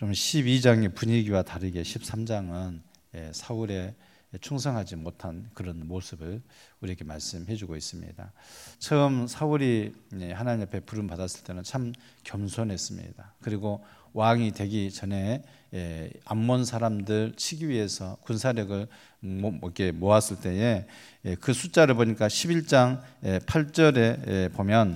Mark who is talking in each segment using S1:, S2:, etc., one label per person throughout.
S1: 좀 12장의 분위기와 다르게 13장은 사울의 충성하지 못한 그런 모습을 우리에게 말씀해 주고 있습니다. 처음 사울이 하나님 앞에 부름 받았을 때는 참 겸손했습니다. 그리고 왕이 되기 전에 암몬 사람들 치기 위해서 군사력을 이렇게 모았을 때에 그 숫자를 보니까 11장 8절에 보면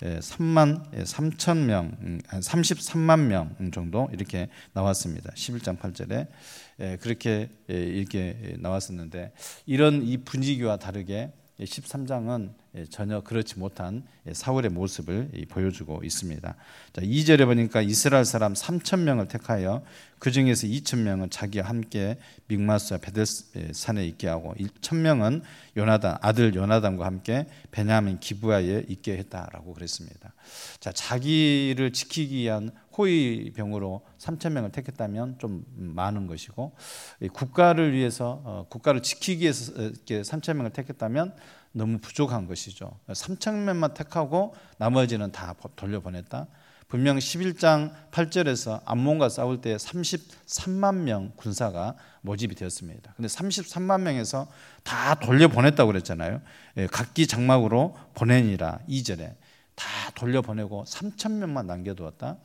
S1: 33만 명 정도 이렇게 나왔습니다. 11장 8절에 그렇게 이렇게 나왔었는데, 이런 이 분위기와 다르게 13장은 전혀 그렇지 못한 사울의 모습을 보여주고 있습니다. 자, 2절에 보니까 이스라엘 사람 3,000명을 택하여 그 중에서 2,000명은 자기와 함께 믹마스와 베델산에 있게 하고 1,000명은 아들 요나단과 함께 베냐민 기브아에 있게 했다라고 그랬습니다. 자, 자기를 지키기 위한 호위병으로 3,000명을 택했다면 좀 많은 것이고, 국가를 위해서 국가를 지키기 위해서 이렇게 3,000명을 택했다면 너무 부족한 것이죠. 3,000명만 택하고 나머지는 다 돌려보냈다. 분명 11장 8절에서 암몬과 싸울 때 33만 명 군사가 모집이 되었습니다. 근데 33만 명에서 다 돌려보냈다고 그랬잖아요. 각기 장막으로 보내니라 2절에 다 돌려보내고 3,000명만 남겨두었다.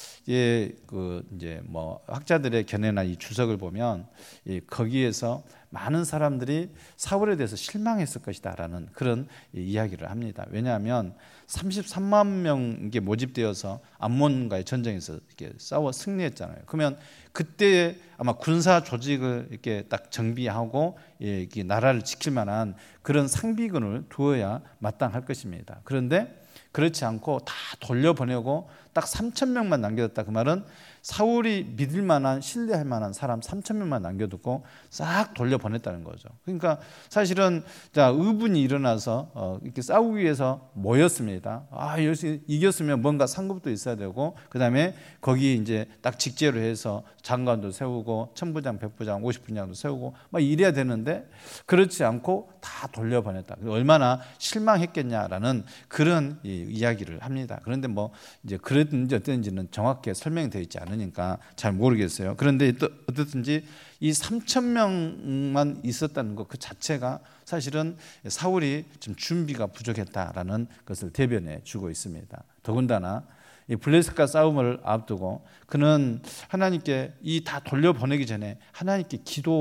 S1: 이제 학자들의 견해나 이 주석을 보면 거기에서 많은 사람들이 사울에 대해서 실망했을 것이다라는 그런 이야기를 합니다. 왜냐하면 33만 명이 모집되어서 암몬과의 전쟁에서 이렇게 싸워 승리했잖아요. 그러면 그때 아마 군사 조직을 이렇게 딱 정비하고 이렇게 나라를 지킬 만한 그런 상비군을 두어야 마땅할 것입니다. 그런데 그렇지 않고 다 돌려보내고 딱 3,000명만 남겨뒀다. 그 말은 사울이 믿을 만한, 신뢰할 만한 사람 3,000명만 남겨두고 싹 돌려보냈다는 거죠. 그러니까 사실은 의분이 일어나서 이렇게 싸우기 위해서 모였습니다. 여기서 이겼으면 뭔가 상급도 있어야 되고, 그 다음에 거기 이제 딱 직제로 해서 장관도 세우고, 천부장, 백부장, 50분장도 세우고 막 이래야 되는데 그렇지 않고 다 돌려보냈다. 얼마나 실망했겠냐라는 그런 이야기를 합니다. 그런데 이제 그랬는지 어땠는지는 정확하게 설명이 되어 있지 않으니까 잘 모르겠어요. 그런데 어떻든지 이 3,000명만 있었다는 것 그 자체가 사실은 사울이 좀 준비가 부족했다라는 것을 대변해 주고 있습니다. 더군다나 이 블레셋과 싸움을 앞두고 그는 하나님께 이 다 돌려보내기 전에 하나님께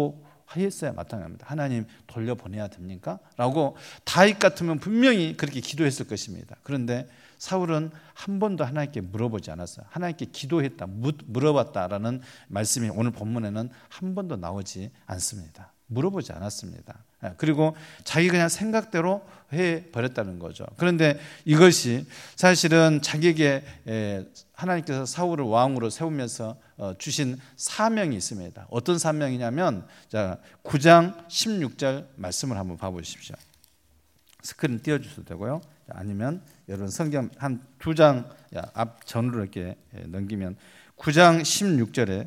S1: 기도했어야 마땅합니다. 하나님 돌려보내야 됩니까? 라고 다윗 같으면 분명히 그렇게 기도했을 것입니다. 그런데 사울은 한 번도 하나님께 물어보지 않았어요. 하나님께 기도했다, 물어봤다라는 말씀이 오늘 본문에는 한 번도 나오지 않습니다. 물어보지 않았습니다. 그리고 자기 그냥 생각대로 해버렸다는 거죠. 그런데 이것이 사실은 자기에게 하나님께서 사울을 왕으로 세우면서 주신 사명이 있습니다. 어떤 사명이냐면 9장 16절 말씀을 한번 봐보십시오. 스크린 띄워주셔도 되고요. 아니면 여러분 성경 한 두 장 앞 전으로 이렇게 넘기면 9장 16절에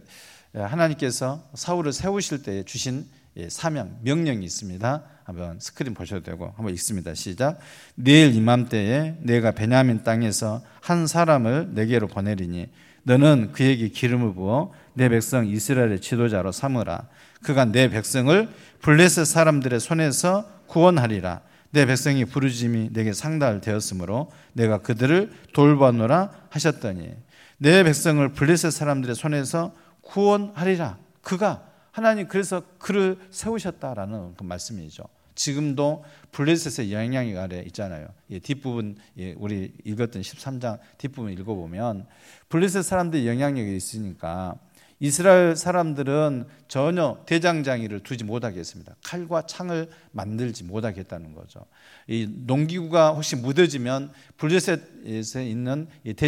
S1: 하나님께서 사울을 세우실 때 주신 사명, 명령이 있습니다. 한번 스크린 보셔도 되고 한번 읽습니다. 시작. 내일 이맘때에 내가 베냐민 땅에서 한 사람을 내게로 보내리니 너는 그에게 기름을 부어 내 백성 이스라엘의 지도자로 삼으라. 그가 내 백성을 블레셋 사람들의 손에서 구원하리라. 내 백성이 부르짖음이 내게 상달되었으므로 내가 그들을 돌보노라 하셨더니, 내 백성을 블레셋 사람들의 손에서 구원하리라. 그가 하나님 그래서 그를 세우셨다라는 그 말씀이죠. 지금도 블레셋의 영향력 아래 있잖아요. 뒷부분 우리 읽었던 13장 뒷부분 읽어보면 블레셋 사람들의 영향력이 있으니까 이스라엘 사람들은 전혀 대장장이를 두지 못하게 했습니다. 칼과 창을 만들지 못하게 했다는 거죠. 이 농기구가 혹시 무뎌지면 블레셋에 있는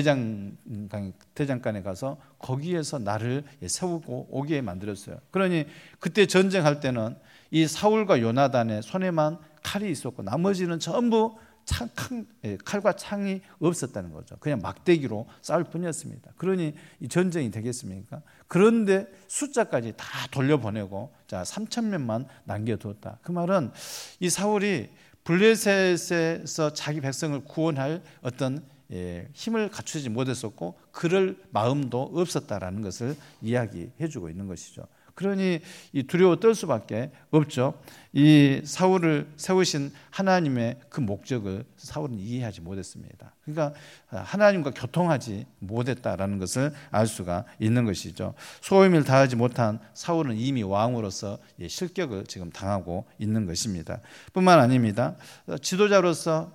S1: 대장간에 가서 거기에서 나를 세우고 오게 만들었어요. 그러니 그때 전쟁할 때는 이 사울과 요나단의 손에만 칼이 있었고 나머지는 전부 칼과 창이 없었다는 거죠. 그냥 막대기로 싸울 뿐이었습니다. 그러니 이 전쟁이 되겠습니까? 그런데 숫자까지 다 돌려보내고 3,000명만 남겨두었다. 그 말은 이 사울이 블레셋에서 자기 백성을 구원할 어떤 힘을 갖추지 못했었고 그럴 마음도 없었다라는 것을 이야기해 주고 있는 것이죠. 그러니 이 두려워 떨 수밖에 없죠. 이 사울을 세우신 하나님의 그 목적을 사울은 이해하지 못했습니다. 그러니까 하나님과 교통하지 못했다라는 것을 알 수가 있는 것이죠. 소임을 다하지 못한 사울은 이미 왕으로서 실격을 지금 당하고 있는 것입니다. 뿐만 아닙니다. 지도자로서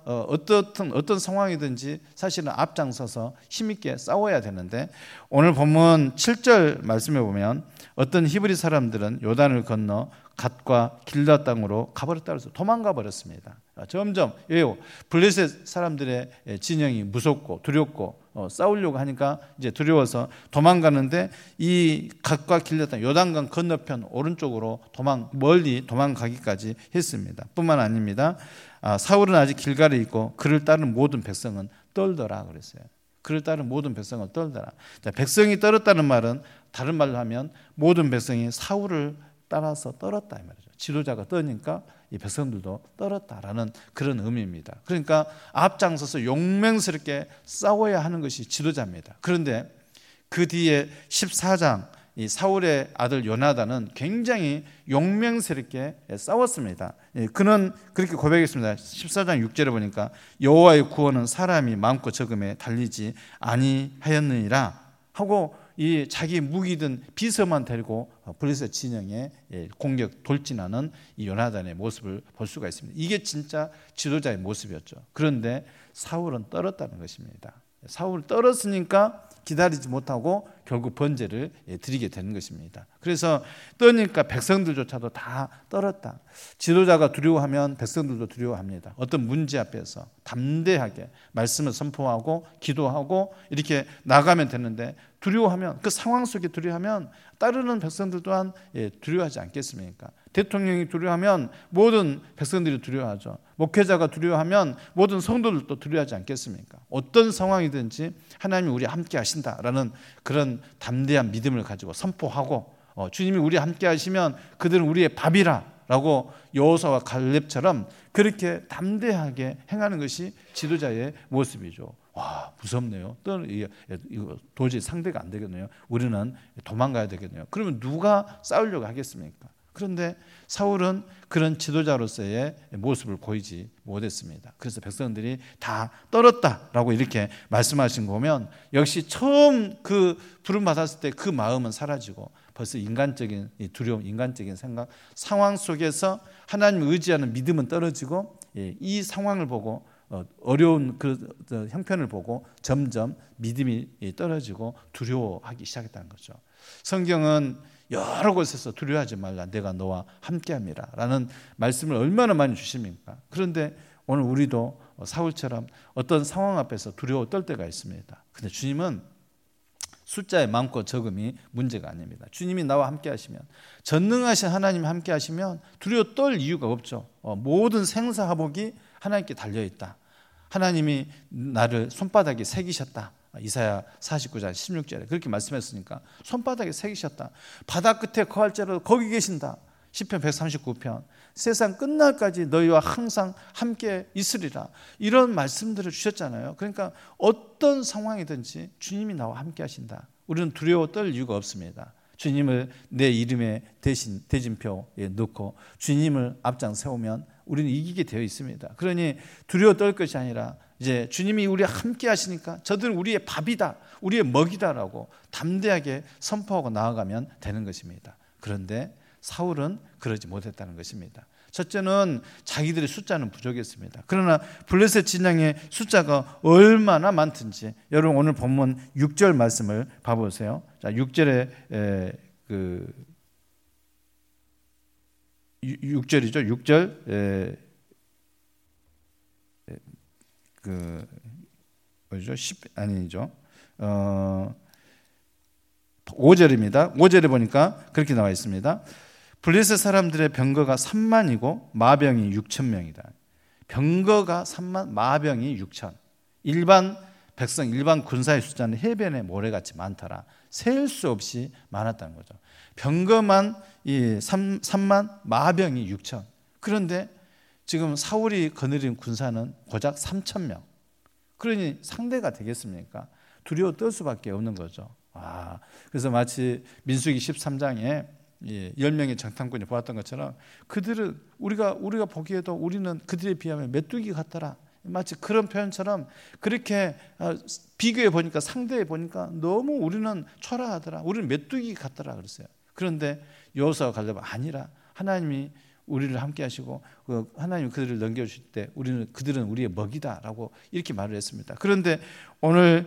S1: 어떤 상황이든지 사실은 앞장서서 힘있게 싸워야 되는데 오늘 본문 7절 말씀에 보면 어떤 히브리 사람들은 요단을 건너 갓과 길라 땅으로 가버렸다 그래서 도망가 버렸습니다. 점점 왜요? 블레셋 사람들의 진영이 무섭고 두렵고 싸우려고 하니까 이제 두려워서 도망가는데 이 갓과 길라 땅 요단강 건너편 오른쪽으로 멀리 도망가기까지 했습니다. 뿐만 아닙니다. 사울은 아직 길갈에 있고 그를 따른 모든 백성은 떨더라 그랬어요. 그를 따른 모든 백성을 떨더라. 백성이 떨었다는 말은 다른 말로 하면 모든 백성이 사울을 따라서 떨었다 이 말이죠. 지도자가 떠니까 이 백성들도 떨었다라는 그런 의미입니다. 그러니까 앞장서서 용맹스럽게 싸워야 하는 것이 지도자입니다. 그런데 그 뒤에 14장 이 사울의 아들 요나단은 굉장히 용맹스럽게 싸웠습니다. 그는 그렇게 고백했습니다. 14장 6절에 보니까 여호와의 구원은 사람이 많고 적음에 달리지 아니하였느니라 하고 이 자기 무기든 비서만 데리고 블레셋 진영에 공격 돌진하는 이 요나단의 모습을 볼 수가 있습니다. 이게 진짜 지도자의 모습이었죠. 그런데 사울은 떨었다는 것입니다. 사울을 떨었으니까 기다리지 못하고 결국 번제를 드리게 되는 것입니다. 그래서 떠니까 백성들조차도 다 떨었다. 지도자가 두려워하면 백성들도 두려워합니다. 어떤 문제 앞에서 담대하게 말씀을 선포하고 기도하고 이렇게 나가면 되는데 두려워하면 그 상황 속에 두려워하면 따르는 백성들 또한 두려워하지 않겠습니까? 대통령이 두려워하면 모든 백성들이 두려워하죠. 목회자가 두려워하면 모든 성도들도 두려워하지 않겠습니까? 어떤 상황이든지 하나님이 우리와 함께 하신다라는 그런 담대한 믿음을 가지고 선포하고 주님이 우리와 함께 하시면 그들은 우리의 밥이라 라고 여호수아와 갈렙처럼 그렇게 담대하게 행하는 것이 지도자의 모습이죠. 와, 무섭네요. 이거 도저히 상대가 안 되겠네요. 우리는 도망가야 되겠네요. 그러면 누가 싸우려고 하겠습니까? 그런데 사울은 그런 지도자로서의 모습을 보이지 못했습니다. 그래서 백성들이 다 떨었다라고 이렇게 말씀하신 거 보면 역시 처음 그 부름 받았을 때 그 마음은 사라지고 벌써 인간적인 두려움, 인간적인 생각, 상황 속에서 하나님을 의지하는 믿음은 떨어지고 이 상황을 보고 어려운 그 형편을 보고 점점 믿음이 떨어지고 두려워하기 시작했다는 거죠. 성경은 여러 곳에서 두려워하지 말라 내가 너와 함께함이라 라는 말씀을 얼마나 많이 주십니까? 그런데 오늘 우리도 사울처럼 어떤 상황 앞에서 두려워 떨 때가 있습니다. 근데 주님은 숫자의 많고 적음이 문제가 아닙니다. 주님이 나와 함께 하시면 전능하신 하나님이 함께 하시면 두려워 떨 이유가 없죠. 모든 생사화복이 하나님께 달려있다. 하나님이 나를 손바닥에 새기셨다. 이사야 49장 16절에 그렇게 말씀했으니까 손바닥에 새기셨다. 바다 끝에 거할지라도 거기 계신다. 시편 139편 세상 끝날까지 너희와 항상 함께 있으리라. 이런 말씀들을 주셨잖아요. 그러니까 어떤 상황이든지 주님이 나와 함께 하신다. 우리는 두려워 떨 이유가 없습니다. 주님을 내 이름의 대진표에 넣고 주님을 앞장 세우면 우리는 이기게 되어 있습니다. 그러니 두려워 떨 것이 아니라 이제 주님이 우리와 함께 하시니까 저들은 우리의 밥이다, 우리의 먹이다라고 담대하게 선포하고 나아가면 되는 것입니다. 그런데 사울은 그러지 못했다는 것입니다. 첫째는 자기들의 숫자는 부족했습니다. 그러나 블레셋 진영의 숫자가 얼마나 많든지 여러분 오늘 본문 6절 말씀을 봐보세요. 자, 6절에 6절이죠. 6절 뭐죠? 10 아니죠. 5절입니다. 5절에 보니까 그렇게 나와 있습니다. 블레셋 사람들의 병거가 3만이고 마병이 6천 명이다. 병거가 3만, 마병이 6천. 일반 백성, 일반 군사의 숫자는 해변의 모래같이 많더라. 셀 수 없이 많았다는 거죠. 병거만 3만, 마병이 6천. 그런데 지금 사울이 거느린 군사는 고작 3천 명. 그러니 상대가 되겠습니까? 두려워 떨 수밖에 없는 거죠. 그래서 마치 민수기 13장에 10명의 정탐꾼이 보았던 것처럼 그들은 우리가 보기에도 우리는 그들에 비하면 메뚜기 같더라. 마치 그런 표현처럼 그렇게 비교해 보니까, 상대해 보니까 너무 우리는 초라하더라. 우리는 메뚜기 같더라 그랬어요. 그런데 여호수아가 갈렙은 아니라 하나님이 우리를 함께 하시고 하나님이 그들을 넘겨주실 때 그들은 우리의 먹이다라고 이렇게 말을 했습니다. 그런데 오늘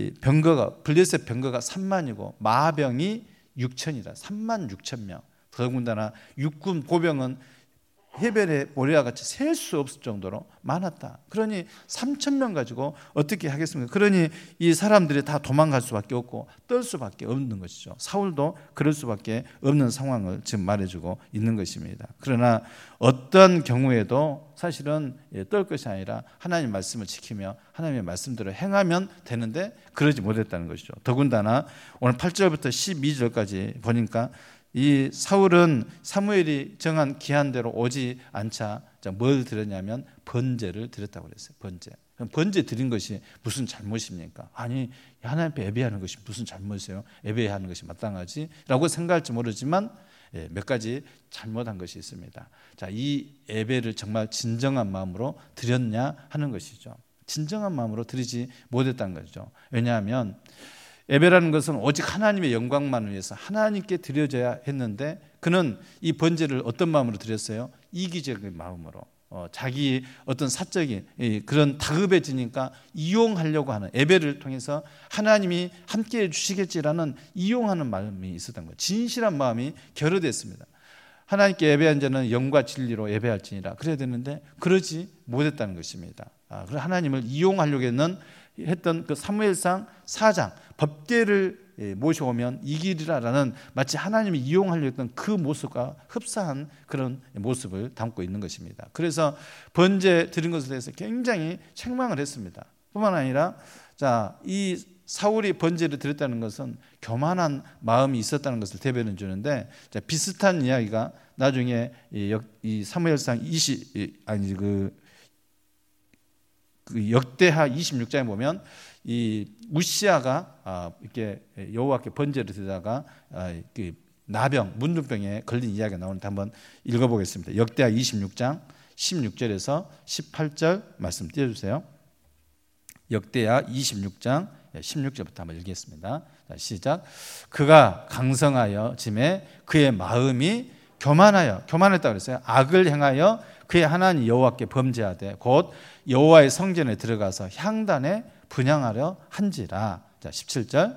S1: 블레셋 병거가 3만이고 마병이 6천이라 3만 6천 명. 더군다나 육군 보병은 해변의 모래와 같이 셀 수 없을 정도로 많았다. 그러니 3천 명 가지고 어떻게 하겠습니까? 그러니 이 사람들이 다 도망갈 수밖에 없고 떨 수밖에 없는 것이죠. 사울도 그럴 수밖에 없는 상황을 지금 말해주고 있는 것입니다. 그러나 어떤 경우에도 사실은 떨 것이 아니라 하나님의 말씀을 지키며 하나님의 말씀대로 행하면 되는데 그러지 못했다는 것이죠. 더군다나 오늘 8절부터 12절까지 보니까 이 사울은 사무엘이 정한 기한대로 오지 않자 뭘 드렸냐면 번제를 드렸다고 그랬어요. 번제 드린 것이 무슨 잘못입니까? 아니, 하나님 앞에 예배하는 것이 무슨 잘못이에요? 예배하는 것이 마땅하지라고 생각할지 모르지만 몇 가지 잘못한 것이 있습니다. 자, 이 예배를 정말 진정한 마음으로 드렸냐 하는 것이죠. 진정한 마음으로 드리지 못했다는 거죠. 왜냐하면 예배라는 것은 오직 하나님의 영광만을 위해서 하나님께 드려져야 했는데 그는 이 번제를 어떤 마음으로 드렸어요? 이기적인 마음으로, 자기 어떤 사적인 그런 다급해지니까 이용하려고 하는, 예배를 통해서 하나님이 함께해 주시겠지라는 이용하는 마음이 있었던 거예요. 진실한 마음이 결여됐습니다. 하나님께 예배한 자는 영과 진리로 예배할지니라 그래야 되는데 그러지 못했다는 것입니다. 그래서 하나님을 이용하려고 했던 그 사무엘상 4장 법궤를 모셔오면 이기리라라는 마치 하나님이 이용하려고 했던 그 모습과 흡사한 그런 모습을 담고 있는 것입니다. 그래서 번제 드린 것에 대해서 굉장히 책망을 했습니다. 뿐만 아니라 이 사울이 번제를 드렸다는 것은 교만한 마음이 있었다는 것을 대변해 주는데 비슷한 이야기가 나중에 이 사무엘상 역대하 26장에 보면 이 우시아가 이렇게 여호와께 번제를 드리다가 나병, 문둥병에 걸린 이야기가 나오는데 한번 읽어보겠습니다. 역대하 26장 16절에서 18절 말씀 띄워주세요. 역대하 26장 16절부터 한번 읽겠습니다. 자, 시작. 그가 강성하여 짐에 그의 마음이 교만했다고 그랬어요. 악을 행하여 그의 하나님 여호와께 범죄하되 곧 여호와의 성전에 들어가서 향단에 분향하려 한지라. 자, 17절.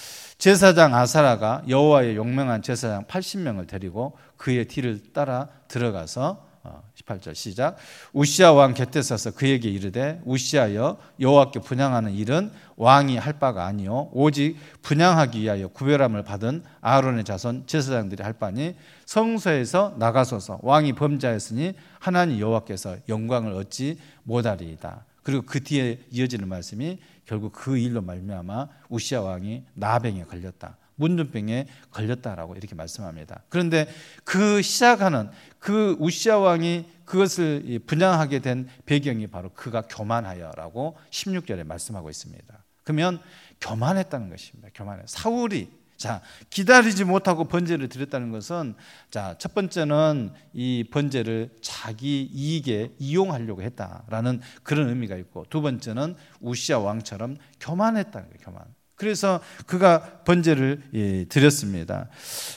S1: 제사장 아사라가 여호와의 용맹한 제사장 80명을 데리고 그의 뒤를 따라 들어가서 18절 시작. 우시아 왕 곁에 서서 그에게 이르되 우시아여 여호와께 분향하는 일은 왕이 할 바가 아니요 오직 분향하기 위하여 구별함을 받은 아론의 자손 제사장들이 할 바니 성소에서 나가소서. 왕이 범죄하였으니 하나님 여호와께서 영광을 얻지 못하리이다. 그리고 그 뒤에 이어지는 말씀이 결국 그 일로 말미암아 우시아 왕이 나병에 걸렸다, 문둥병에 걸렸다라고 이렇게 말씀합니다. 그런데 그 시작하는 그 우시아 왕이 그것을 분양하게 된 배경이 바로 그가 교만하여라고 16절에 말씀하고 있습니다. 그러면 교만했다는 것입니다. 사울이 기다리지 못하고 번제를 드렸다는 것은 첫 번째는 이 번제를 자기 이익에 이용하려고 했다라는 그런 의미가 있고, 두 번째는 우시아 왕처럼 교만했다는 거예요. 교만. 그래서 그가 번제를 드렸습니다.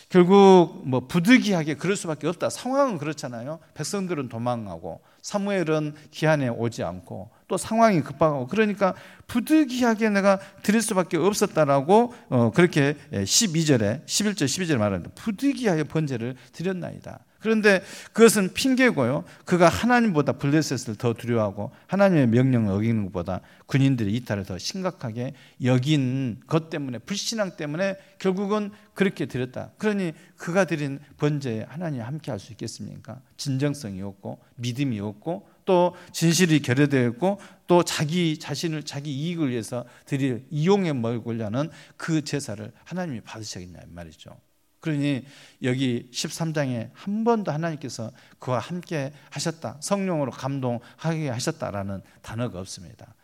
S1: 결국 부득이하게 그럴 수밖에 없다. 상황은 그렇잖아요. 백성들은 도망가고 사무엘은 기한에 오지 않고 또 상황이 급하고, 그러니까 부득이하게 내가 드릴 수밖에 없었다라고 그렇게 11절 12절에 말합니다. 부득이하게 번제를 드렸나이다. 그런데 그것은 핑계고요. 그가 하나님보다 블레셋을 더 두려워하고 하나님의 명령을 어기는 것보다 군인들의 이탈을 더 심각하게 여긴 것 때문에, 불신앙 때문에 결국은 그렇게 드렸다. 그러니 그가 드린 번제에 하나님이 함께 할 수 있겠습니까? 진정성이 없고 믿음이 없고 또 진실이 결여되어 있고 또 자기 자신을 자기 이익을 위해서 드릴 이용에 먹으려는 그 제사를 하나님이 받으시겠냐 말이죠. 그러니 여기 13장에 한 번도 하나님께서 그와 함께 하셨다, 성령으로 감동하게 하셨다라는 단어가 없습니다.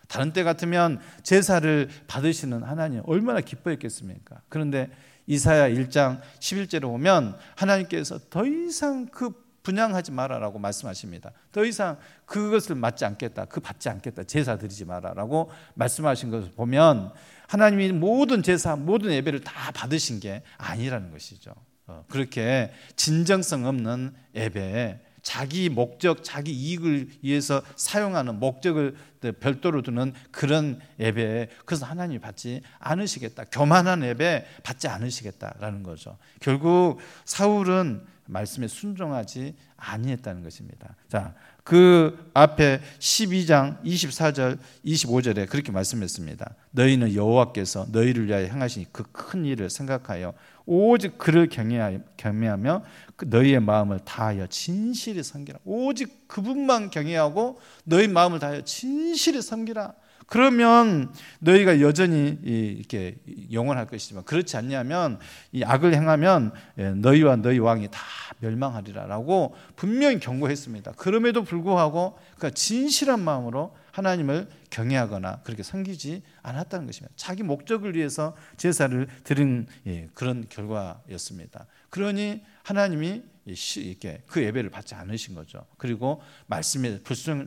S1: 다른 때 같으면 제사를 받으시는 하나님 얼마나 기뻐했겠습니까? 그런데 이사야 1장 11절에 보면 하나님께서 더 이상 그 분향하지 마라라고 말씀하십니다. 더 이상 그것을 받지 않겠다. 그 받지 않겠다. 제사 드리지 마라라고 말씀하신 것을 보면 하나님이 모든 제사, 모든 예배를 다 받으신 게 아니라는 것이죠. 그렇게 진정성 없는 예배에 자기 목적, 자기 이익을 위해서 사용하는 목적을 별도로 두는 그런 예배에 그래서 하나님이 받지 않으시겠다. 교만한 예배 받지 않으시겠다라는 거죠. 결국 사울은 말씀에 순종하지 아니했다는 것입니다. 자, 그 앞에 12장 24절 25절에 그렇게 말씀했습니다. 너희는 여호와께서 너희를 위하여 행하신 그 큰 일을 생각하여 오직 그를 경외하며 너희의 마음을 다하여 진실히 섬기라. 오직 그분만 경외하고 너희 마음을 다하여 진실히 섬기라. 그러면 너희가 여전히 이렇게 영원할 것이지만 그렇지 않냐면 이 악을 행하면 너희와 너희 왕이 다 멸망하리라라고 분명히 경고했습니다. 그럼에도 불구하고 그가 진실한 마음으로 하나님을 경외하거나 그렇게 섬기지 않았다는 것입니다. 자기 목적을 위해서 제사를 드린 그런 결과였습니다. 그러니 하나님이 이렇게 그 예배를 받지 않으신 거죠. 그리고 말씀에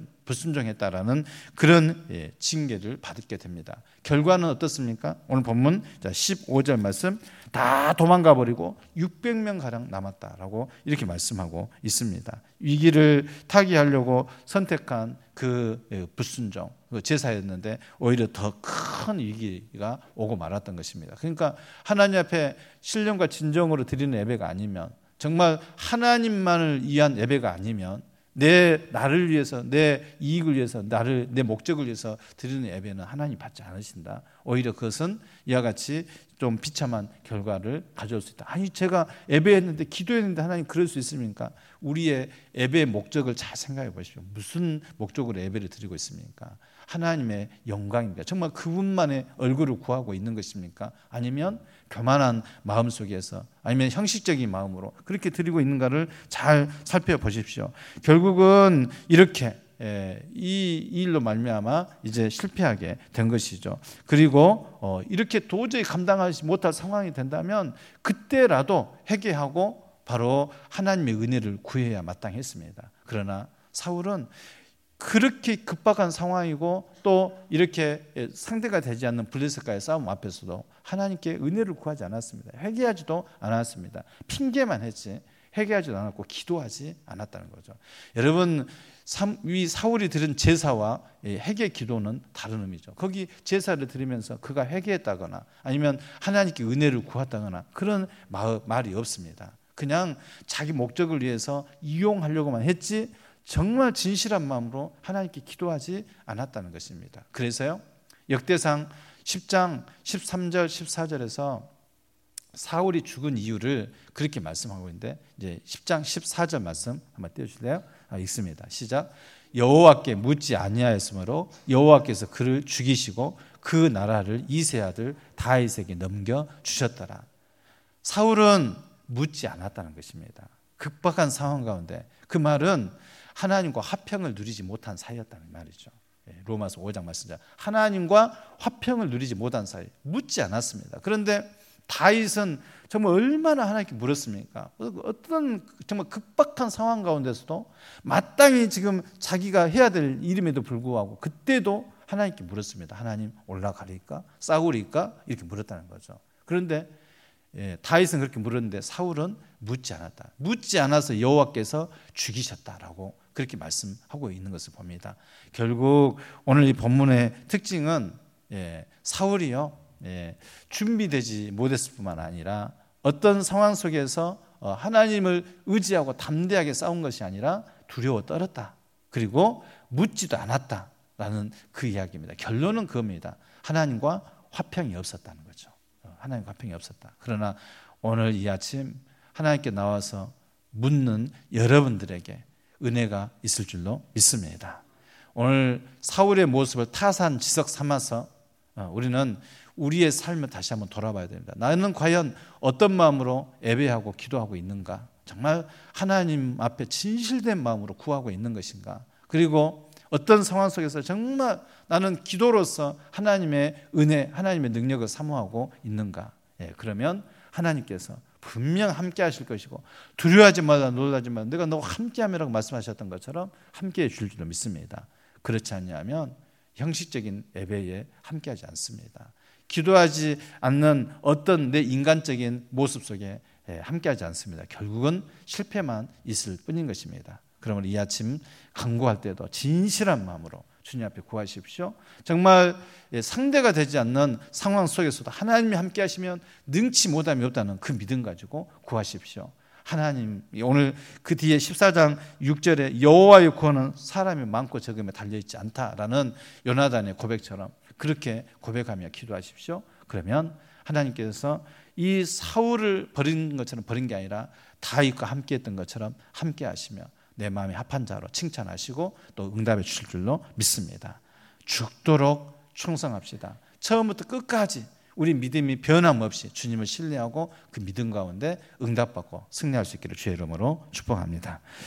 S1: 불순종했다라는 그런 징계를 받게 됩니다. 결과는 어떻습니까? 오늘 본문 15절 말씀 다 도망가 버리고 600명 가량 남았다라고 이렇게 말씀하고 있습니다. 위기를 타개하려고 선택한 그 불순종 제사였는데 오히려 더 큰 위기가 오고 말았던 것입니다. 그러니까 하나님 앞에 신령과 진정으로 드리는 예배가 아니면 정말 하나님만을 위한 예배가 아니면 나를 위해서 내 이익을 위해서 내 목적을 위해서 드리는 예배는 하나님 받지 않으신다. 오히려 그것은 이와 같이 좀 비참한 결과를 가져올 수 있다. 아니 제가 예배했는데 기도했는데 하나님 그럴 수 있습니까? 우리의 예배의 목적을 잘 생각해 보십시오. 무슨 목적으로 예배를 드리고 있습니까? 하나님의 영광입니까? 정말 그분만의 얼굴을 구하고 있는 것입니까? 아니면 교만한 마음 속에서 아니면 형식적인 마음으로 그렇게 드리고 있는가를 잘 살펴보십시오. 결국은 이렇게 이 일로 말미암아 이제 실패하게 된 것이죠. 그리고 이렇게 도저히 감당하지 못할 상황이 된다면 그때라도 회개하고 바로 하나님의 은혜를 구해야 마땅했습니다. 그러나 사울은 그렇게 급박한 상황이고 또 이렇게 상대가 되지 않는 블레셋과의 싸움 앞에서도 하나님께 은혜를 구하지 않았습니다. 회개하지도 않았습니다. 핑계만 했지 회개하지도 않았고 기도하지 않았다는 거죠. 여러분 이 사울이 드린 제사와 회개 기도는 다른 의미죠. 거기 제사를 드리면서 그가 회개했다거나 아니면 하나님께 은혜를 구했다거나 그런 말이 없습니다. 그냥 자기 목적을 위해서 이용하려고만 했지 정말 진실한 마음으로 하나님께 기도하지 않았다는 것입니다. 그래서요 역대상 10장 13절 14절에서 사울이 죽은 이유를 그렇게 말씀하고 있는데 이제 10장 14절 말씀 한번 띄워주실래요? 읽습니다. 시작. 여호와께 묻지 아니하였으므로 여호와께서 그를 죽이시고 그 나라를 이세 아들 다윗에게 넘겨 주셨더라. 사울은 묻지 않았다는 것입니다. 급박한 상황 가운데 그 말은 하나님과 화평을 누리지 못한 사이였다는 말이죠. 로마서 5장 말씀자 하나님과 화평을 누리지 못한 사이 묻지 않았습니다. 그런데 다윗은 정말 얼마나 하나님께 물었습니까? 어떤 정말 급박한 상황 가운데서도 마땅히 지금 자기가 해야 될 일임에도 불구하고 그때도 하나님께 물었습니다. 하나님 올라가리까? 싸우리까? 이렇게 물었다는 거죠. 그런데 다윗은 그렇게 물었는데 사울은 묻지 않았다. 묻지 않아서 여호와께서 죽이셨다라고 그렇게 말씀하고 있는 것을 봅니다. 결국 오늘 이 본문의 특징은 사울이요 준비되지 못했을 뿐만 아니라 어떤 상황 속에서 하나님을 의지하고 담대하게 싸운 것이 아니라 두려워 떨었다. 그리고 묻지도 않았다라는 그 이야기입니다. 결론은 그겁니다. 하나님과 화평이 없었다는 거죠. 하나님과 화평이 없었다. 그러나 오늘 이 아침 하나님께 나와서 묻는 여러분들에게 은혜가 있을 줄로 믿습니다. 오늘 사울의 모습을 타산지석 삼아서 우리는 우리의 삶을 다시 한번 돌아봐야 됩니다. 나는 과연 어떤 마음으로 예배하고 기도하고 있는가? 정말 하나님 앞에 진실된 마음으로 구하고 있는 것인가? 그리고 어떤 상황 속에서 정말 나는 기도로서 하나님의 은혜, 하나님의 능력을 사모하고 있는가? 그러면 하나님께서 분명 함께 하실 것이고 두려워하지 말라 놀라지 말라 내가 너와 함께함이라고 말씀하셨던 것처럼 함께해 줄 줄로 믿습니다. 그렇지 않냐면 형식적인 예배에 함께하지 않습니다. 기도하지 않는 어떤 내 인간적인 모습 속에 함께하지 않습니다. 결국은 실패만 있을 뿐인 것입니다. 그러므로 이 아침 간구할 때도 진실한 마음으로 주님 앞에 구하십시오. 정말 상대가 되지 않는 상황 속에서도 하나님이 함께 하시면 능치 못함이 없다는 그 믿음 가지고 구하십시오. 하나님, 오늘 그 뒤에 14장 6절에 여호와의 구원은 사람이 많고 적음에 달려있지 않다라는 요나단의 고백처럼 그렇게 고백하며 기도하십시오. 그러면 하나님께서 이 사울을 버린 것처럼 버린 게 아니라 다윗과 함께 했던 것처럼 함께 하시며 내 마음에 합한 자로 칭찬하시고 또 응답해 주실 줄로 믿습니다. 죽도록 충성합시다. 처음부터 끝까지 우리 믿음이 변함없이 주님을 신뢰하고 그 믿음 가운데 응답받고 승리할 수 있기를 주의 이름으로 축복합니다.